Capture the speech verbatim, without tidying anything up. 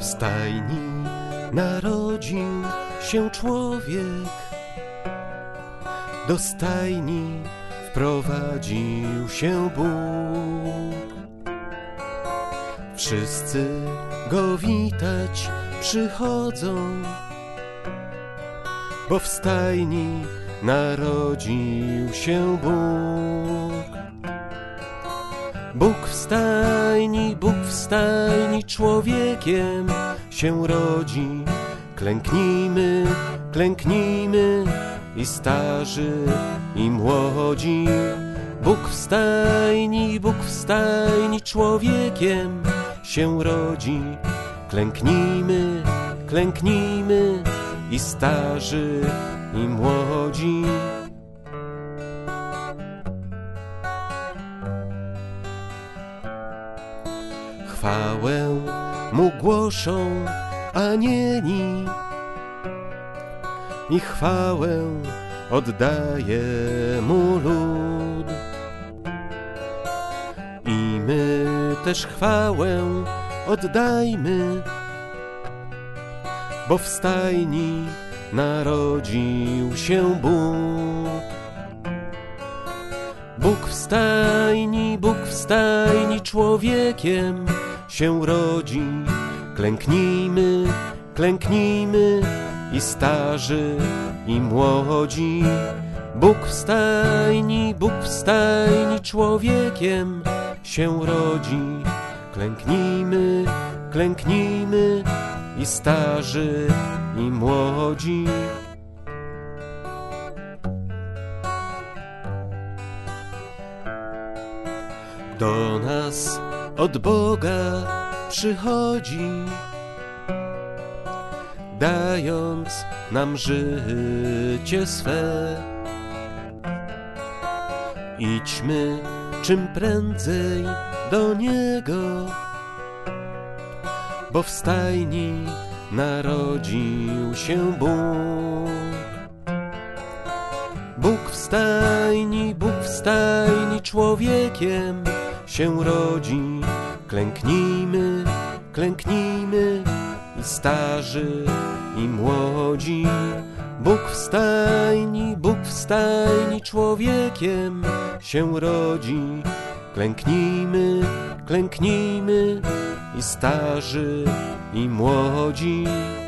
stajni narodził się człowiek, do stajni wprowadził się Bóg. Wszyscy go witać przychodzą, bo w stajni narodził się Bóg. Bóg w stajni, Bóg w stajni człowiekiem się rodzi. Klęknijmy, klęknijmy, i starzy, i młodzi. Bóg w stajni, Bóg w stajni człowiekiem się rodzi. Klęknijmy, klęknijmy, i starzy, i młodzi. Chwałę mu głoszą anieli i chwałę oddaje mu lud. I my też chwałę oddajmy, bo w stajni narodził się Bóg. Bóg w stajni, Bóg w stajni człowiekiem się rodzi. Klęknijmy, klęknijmy, i starzy, i młodzi. Bóg w stajni, Bóg w stajni człowiekiem się rodzi. Klęknijmy, klęknijmy, i starzy, i młodzi. Do nas od Boga przychodzi, dając nam życie swe. Idźmy czym prędzej do Niego, bo w stajni narodził się Bóg. Bóg w stajni, Bóg w stajni człowiekiem się rodzi. Klęknijmy, klęknijmy, i starzy, i młodzi. Bóg w stajni, Bóg w stajni człowiekiem się rodzi. Klęknijmy, klęknijmy, i starzy, i młodzi.